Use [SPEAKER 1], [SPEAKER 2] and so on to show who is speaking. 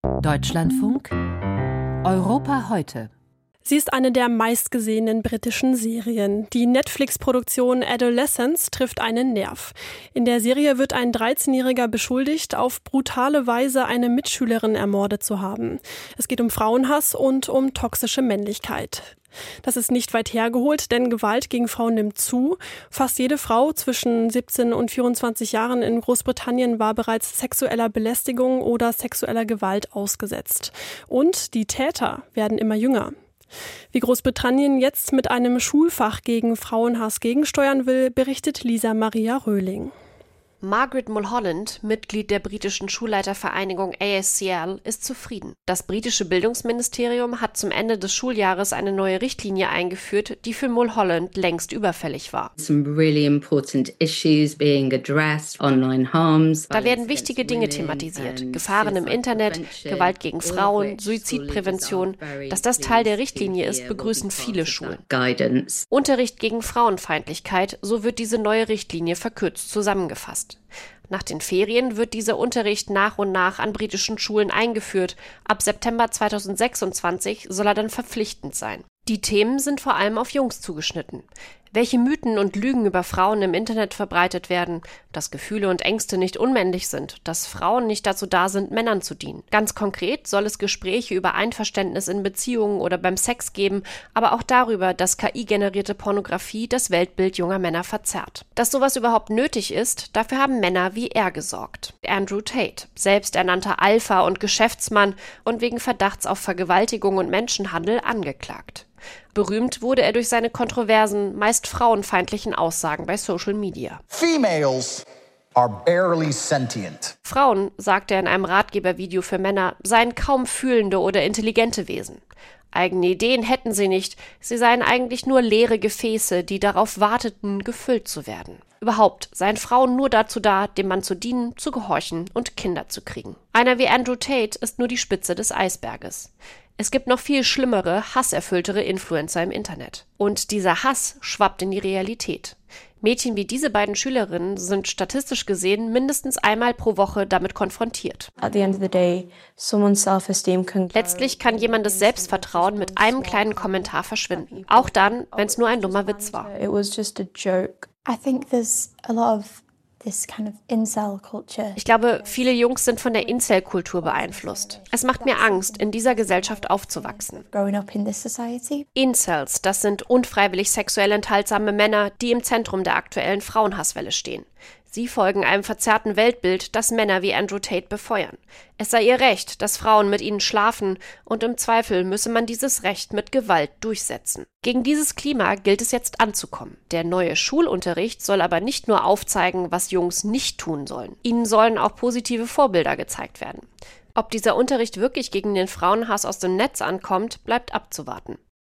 [SPEAKER 1] Deutschlandfunk Europa heute.
[SPEAKER 2] Sie ist eine der meistgesehenen britischen Serien. Die Netflix-Produktion Adolescence trifft einen Nerv. In der Serie wird ein 13-Jähriger beschuldigt, auf brutale Weise eine Mitschülerin ermordet zu haben. Es geht um Frauenhass und um toxische Männlichkeit. Das ist nicht weit hergeholt, denn Gewalt gegen Frauen nimmt zu. Fast jede Frau zwischen 17 und 24 Jahren in Großbritannien war bereits sexueller Belästigung oder sexueller Gewalt ausgesetzt. Und die Täter werden immer jünger. Wie Großbritannien jetzt mit einem Schulfach gegen Frauenhass gegensteuern will, berichtet Lisa Maria Röhling.
[SPEAKER 3] Margaret Mulholland, Mitglied der britischen Schulleitervereinigung ASCL, ist zufrieden. Das britische Bildungsministerium hat zum Ende des Schuljahres eine neue Richtlinie eingeführt, die für Mulholland längst überfällig war. Da werden wichtige Dinge thematisiert. Gefahren im Internet, Gewalt gegen Frauen, Suizidprävention. Dass das Teil der Richtlinie ist, begrüßen viele Schulen. Unterricht gegen Frauenfeindlichkeit, so wird diese neue Richtlinie verkürzt zusammengefasst. Nach den Ferien wird dieser Unterricht nach und nach an britischen Schulen eingeführt. Ab September 2026 soll er dann verpflichtend sein. Die Themen sind vor allem auf Jungs zugeschnitten. Welche Mythen und Lügen über Frauen im Internet verbreitet werden, dass Gefühle und Ängste nicht unmännlich sind, dass Frauen nicht dazu da sind, Männern zu dienen. Ganz konkret soll es Gespräche über Einverständnis in Beziehungen oder beim Sex geben, aber auch darüber, dass KI-generierte Pornografie das Weltbild junger Männer verzerrt. Dass sowas überhaupt nötig ist, dafür haben Männer wie er gesorgt. Andrew Tate, selbsternannter Alpha und Geschäftsmann und wegen Verdachts auf Vergewaltigung und Menschenhandel angeklagt. Berühmt wurde er durch seine kontroversen, meist frauenfeindlichen Aussagen bei Social Media.
[SPEAKER 4] Females are barely sentient.
[SPEAKER 3] Frauen, sagt er in einem Ratgebervideo für Männer, seien kaum fühlende oder intelligente Wesen. Eigene Ideen hätten sie nicht, sie seien eigentlich nur leere Gefäße, die darauf warteten, gefüllt zu werden. Überhaupt seien Frauen nur dazu da, dem Mann zu dienen, zu gehorchen und Kinder zu kriegen. Einer wie Andrew Tate ist nur die Spitze des Eisberges. Es gibt noch viel schlimmere, hasserfülltere Influencer im Internet. Und dieser Hass schwappt in die Realität. Mädchen wie diese beiden Schülerinnen sind statistisch gesehen mindestens einmal pro Woche damit konfrontiert. Letztlich kann jemandes Selbstvertrauen mit einem kleinen Kommentar verschwinden. Auch dann, wenn es nur ein dummer Witz war. Ich glaube, viele Jungs sind von der Incel-Kultur beeinflusst. Es macht mir Angst, in dieser Gesellschaft aufzuwachsen. Incels, das sind unfreiwillig sexuell enthaltsame Männer, die im Zentrum der aktuellen Frauenhasswelle stehen. Sie folgen einem verzerrten Weltbild, das Männer wie Andrew Tate befeuern. Es sei ihr Recht, dass Frauen mit ihnen schlafen, und im Zweifel müsse man dieses Recht mit Gewalt durchsetzen. Gegen dieses Klima gilt es jetzt anzukommen. Der neue Schulunterricht soll aber nicht nur aufzeigen, was Jungs nicht tun sollen. Ihnen sollen auch positive Vorbilder gezeigt werden. Ob dieser Unterricht wirklich gegen den Frauenhass aus dem Netz ankommt, bleibt abzuwarten.